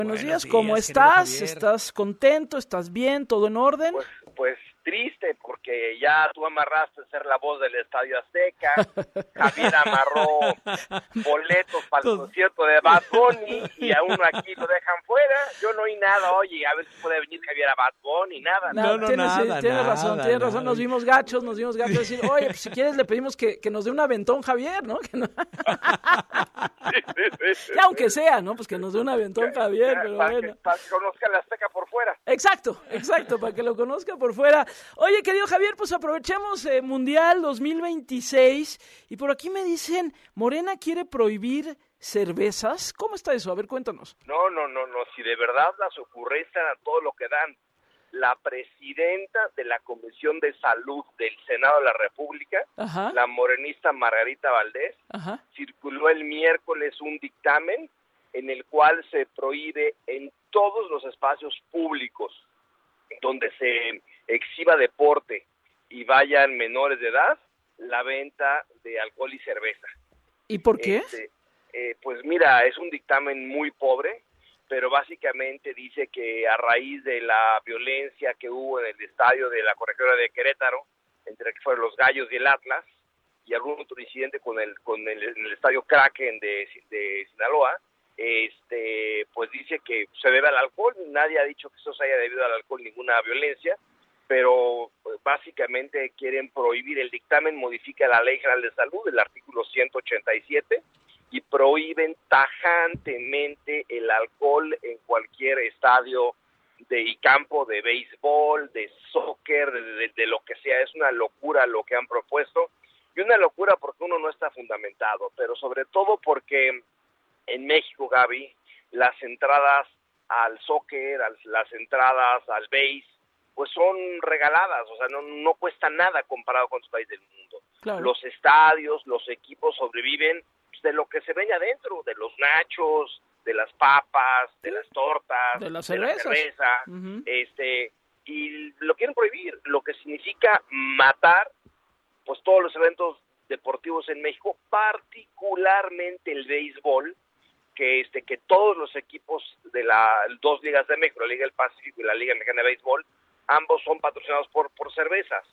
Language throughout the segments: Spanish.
Buenos días, ¿cómo estás? ¿Estás contento? ¿Estás bien? ¿Todo en orden? Pues triste, porque ya tú amarraste a ser la voz del Estadio Azteca, Javier amarró boletos para el concierto de Bad Bunny y a uno aquí lo dejan fuera. Yo no oí nada, oye, a ver si puede venir Javier a Bad Bunny, nada. Tienes razón, nos vimos gachos, decir, oye, pues si quieres le pedimos que nos dé un aventón Javier, ¿no? Que no... Ya, aunque sea, ¿no? Pues que nos dé un aventón Javier, pero bueno. Para que conozca la Azteca por fuera. Exacto, para que lo conozca por fuera. Oye, querido Javier, pues aprovechemos Mundial 2026 y por aquí me dicen, Morena quiere prohibir cervezas. ¿Cómo está eso? A ver, cuéntanos. No, si de verdad las ocurrencias a todo lo que dan. La presidenta de la Comisión de Salud del Senado de la República, Ajá. la morenista Margarita Valdés, Ajá. circuló el miércoles un dictamen en el cual se prohíbe en todos los espacios públicos donde se exhiba deporte y vayan menores de edad, la venta de alcohol y cerveza. ¿Y por qué? Pues mira, es un dictamen muy pobre, pero básicamente dice que a raíz de la violencia que hubo en el estadio de la Corregidora de Querétaro, entre que fueron los Gallos y el Atlas, y algún otro incidente en el estadio Kraken de Sinaloa, pues dice que se debe al alcohol. Nadie ha dicho que eso se haya debido al alcohol, ninguna violencia, pero básicamente quieren prohibir. El dictamen modifica la Ley General de Salud, el artículo 187, y prohíben tajantemente el alcohol en cualquier estadio y campo de béisbol, de soccer, de lo que sea. Es una locura lo que han propuesto, y una locura porque uno no está fundamentado, pero sobre todo porque en México, Gaby, las entradas al soccer, las entradas al béis, pues son regaladas, o sea, no cuesta nada comparado con otros países del mundo. Claro. Los estadios, los equipos sobreviven de lo que se ven adentro, de los nachos, de las papas, de las tortas, de la cerveza, uh-huh. Y lo quieren prohibir, lo que significa matar pues todos los eventos deportivos en México, particularmente el béisbol, que todos los equipos de las dos ligas de México, la Liga del Pacífico y la Liga Mexicana de Béisbol, ambos son patrocinados por cervezas.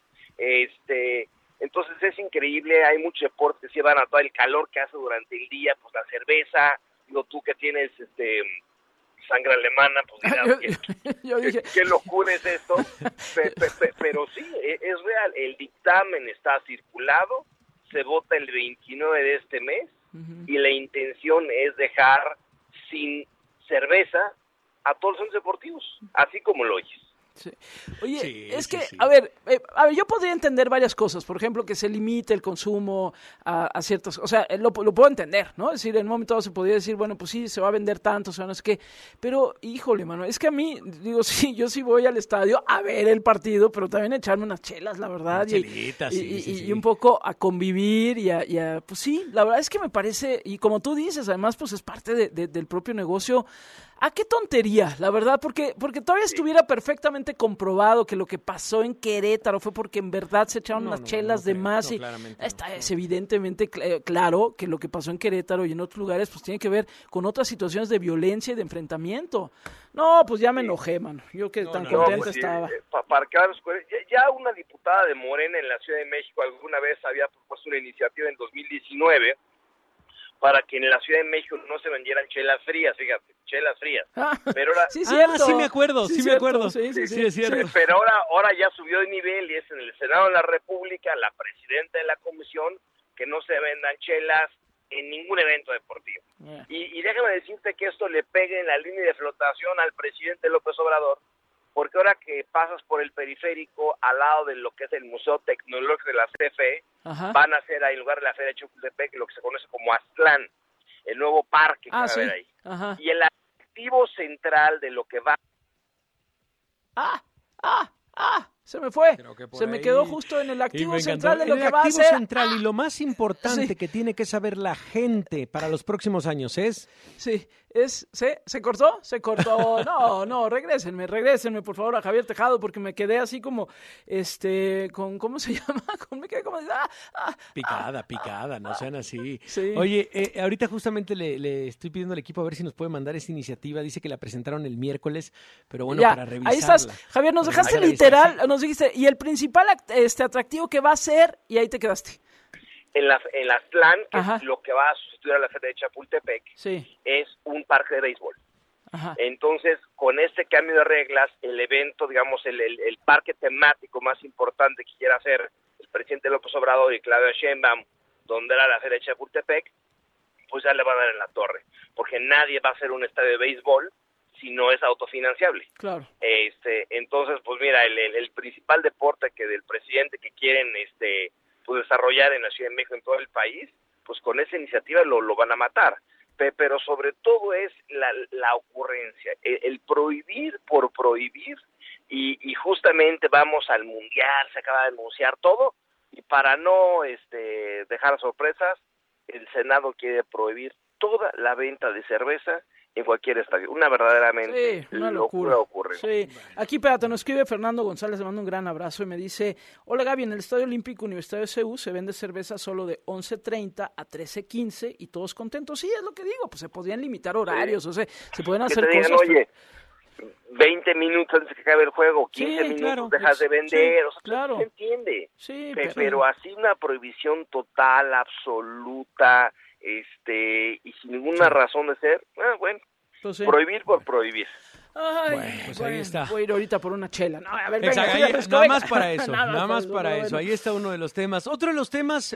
Entonces es increíble, hay muchos deportes que se llevan a todo el calor que hace durante el día, pues la cerveza. Digo, tú que tienes sangre alemana, pues dirás, ¿qué locura es esto? Pero sí, es real, el dictamen está circulado, se vota el 29 de este mes, uh-huh. Y la intención es dejar sin cerveza a todos los centros deportivos, así como lo oyes. Sí. Oye, sí. A ver, yo podría entender varias cosas, por ejemplo, que se limite el consumo a ciertas, o sea, lo puedo entender, ¿no? Es decir, en un momento dado se podría decir, bueno, pues sí, se va a vender tanto, o sea, no sé qué, pero, híjole, mano, es que a mí, digo, sí, yo sí voy al estadio a ver el partido, pero también a echarme unas chelas, la verdad, y un poco a convivir y a, pues sí, la verdad es que me parece, y como tú dices, además, pues es parte del propio negocio. ¿A qué tontería, la verdad? Porque todavía estuviera perfectamente comprobado que lo que pasó en Querétaro fue porque en verdad se echaron unas chelas de más, y es evidentemente claro que lo que pasó en Querétaro y en otros lugares pues tiene que ver con otras situaciones de violencia y de enfrentamiento. No, pues ya me enojé, mano. Yo que tan contento estaba. Ya una diputada de Morena en la Ciudad de México alguna vez había propuesto una iniciativa en 2019 para que en la Ciudad de México no se vendieran chelas frías, fíjate, chelas frías. Pero ahora, sí, cierto. Sí me acuerdo. Sí, es cierto. Pero ahora ya subió de nivel y es en el Senado de la República, la presidenta de la comisión, que no se vendan chelas en ningún evento deportivo. Y déjame decirte que esto le pegue en la línea de flotación al presidente López Obrador, porque ahora que pasas por el periférico al lado de lo que es el Museo Tecnológico de la CFE, ajá. Van a hacer ahí, en lugar de la Feria de Chapultepec, lo que se conoce como Aztlán, el nuevo parque que va a haber ahí. Ajá. Y el activo central de lo que va... Se me fue. Se me quedó justo en el activo central de lo que va a hacer. El activo central y lo más importante que tiene que saber la gente para los próximos años es... Sí, ¿se cortó? Se cortó. No, regrésenme, por favor, a Javier Tejado, porque me quedé así como, con, ¿cómo se llama? Me quedé como... Picada, no sean así. Sí. Oye, ahorita justamente le estoy pidiendo al equipo a ver si nos puede mandar esta iniciativa. Dice que la presentaron el miércoles, pero bueno, ya, para revisarla. Ahí estás, Javier, nos dejaste literal, nos dijiste, y el principal atractivo que va a ser, y ahí te quedaste. En la Plan, que es lo que va a sustituir a la Feria de Chapultepec, es un parque de béisbol. Ajá. Entonces, con este cambio de reglas, el evento, digamos, el parque temático más importante que quiera hacer el presidente López Obrador y Claudia Sheinbaum, donde era la Feria de Chapultepec, pues ya le van a dar en la torre, porque nadie va a hacer un estadio de béisbol si no es autofinanciable. Claro. Entonces, pues mira, el principal deporte que del presidente que quieren pues desarrollar en la Ciudad de México, en todo el país, pues con esa iniciativa lo van a matar. Pero sobre todo es la ocurrencia, el prohibir por prohibir, y justamente vamos al Mundial, se acaba de anunciar todo, y para no dejar sorpresas, el Senado quiere prohibir toda la venta de cerveza en cualquier estadio. Una verdaderamente una locura ocurre. Sí. Aquí, espérate, nos escribe Fernando González, le mando un gran abrazo y me dice: hola Gaby, en el Estadio Olímpico Universitario de CU se vende cerveza solo de 11:30 a 13:15 y todos contentos. Sí, es lo que digo, pues se podrían limitar horarios, o sea, se pueden hacer que te digan, cosas. Oye, 20 minutos antes de que acabe el juego, 15 minutos dejas de vender, o sea, claro. Se entiende. Sí, pero así una prohibición total, absoluta, y sin ninguna razón de ser, bueno, pues prohibir por prohibir. Ay, bueno, pues ahí está. Voy a ir ahorita por una chela. No, a ver, exacto, venga, nada más para eso. Nada más para eso. Ahí está uno de los temas. Otro de los temas,